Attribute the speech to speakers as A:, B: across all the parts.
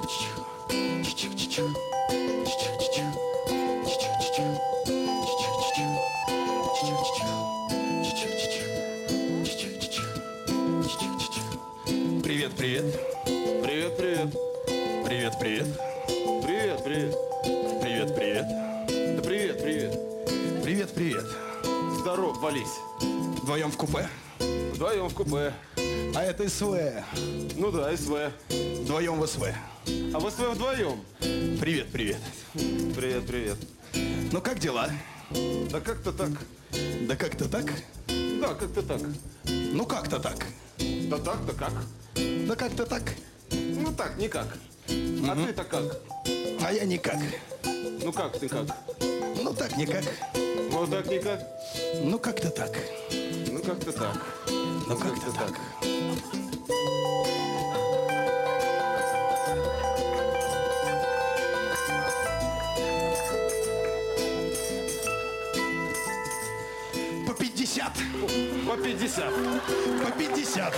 A: Привет, привет.
B: Привет, привет.
A: Привет, привет.
B: Привет, привет.
A: Привет, привет.
B: Да привет, привет.
A: Привет, привет.
B: Здоров, вались.
A: Вдвоем в купе.
B: Вдвоем в купе.
A: А это СВ.
B: Ну да, СВ.
A: Вдвоем в СВ.
B: А в СВ вдвоем.
A: Привет, привет.
B: Привет, привет.
A: Ну как дела?
B: Да как-то так.
A: Да как-то так?
B: Да, как-то так.
A: Ну как-то так?
B: Да так, да как?
A: Да как-то так?
B: Ну так, никак. А ты-то как?
A: А я никак.
B: Ну как ты как?
A: Ну так никак.
B: Вот так никак?
A: Ну как-то так.
B: Ну как-то так.
A: Ну как-то так. По 50.
B: По 50.
A: По 50.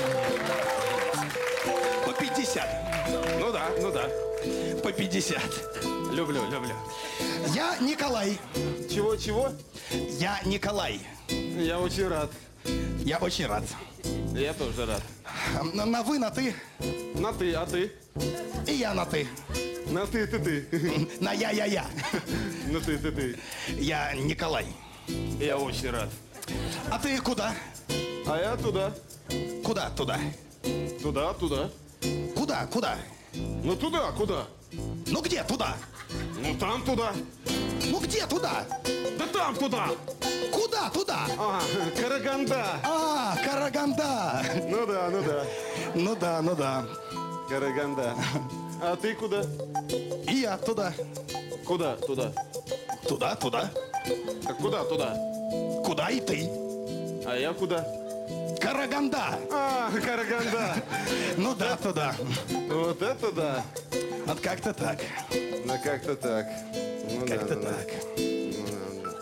A: По 50.
B: Ну да, ну да.
A: По 50.
B: Люблю, люблю.
A: Я Николай.
B: Чего?
A: Я Николай.
B: Я очень рад.
A: Я очень рад.
B: Я тоже рад.
A: На вы, на ты.
B: На ты, а ты?
A: И я на ты.
B: На ты.
A: На я.
B: На ты.
A: Я Николай.
B: Я очень рад.
A: А ты куда?
B: А я туда.
A: Куда туда?
B: Туда.
A: Куда?
B: Ну туда, куда?
A: Ну где туда?
B: Ну там туда.
A: Ну где туда?
B: Да там туда.
A: Куда туда?
B: Ага, Караганда.
A: А, Караганда.
B: Ну да.
A: Ну да.
B: Караганда. А ты куда?
A: И я туда.
B: Куда? Туда.
A: Туда.
B: Так куда туда?
A: Куда и ты?
B: А я куда?
A: Караганда.
B: А, Караганда.
A: Ну да, туда.
B: Вот это да.
A: Вот как-то так.
B: Ну как-то так. Ну да,
A: Как-то
B: ну да.
A: так.
B: Ну да.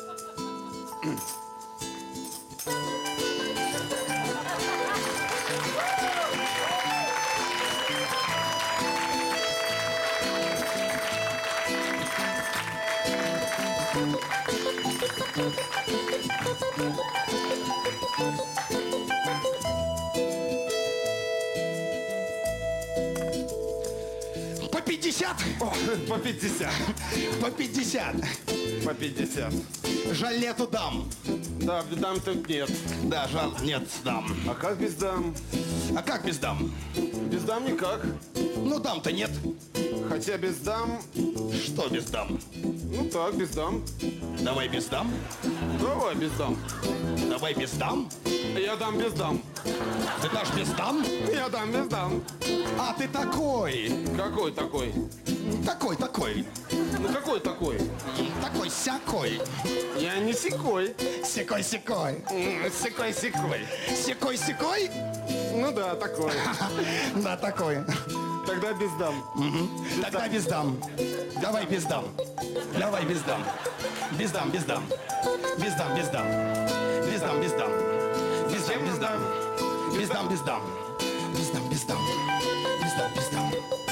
A: По 50.
B: О, по 50.
A: По 50.
B: По 50.
A: Жаль, нету дам.
B: Да, дам тут нет.
A: Да, жаль, нет дам.
B: А как без дам?
A: А как без дам?
B: Без дам никак.
A: Ну, дам-то нет.
B: Хотя без дам,
A: Что без дам?
B: ну так, без дам.
A: Давай без дам.
B: Давай без дам.
A: Давай без дам.
B: Я дам без дам.
A: Ты дашь без дам?
B: Я дам без дам.
A: А ты такой.
B: Какой такой?
A: Такой.
B: Ну какой такой?
A: Такой сякой.
B: Я не секой.
A: Секой.
B: Секой.
A: Секой.
B: Ну да, такой.
A: Да, такой.
B: Тогда без дам.
A: Тогда без дам. Давай без дам. Давай без дам. Без дам. Без дам. Без дам. Без дам. Без дам. Без дам. Без дам. Без дам. Без дам. Без дам. Без дам. Без дам. Без дам.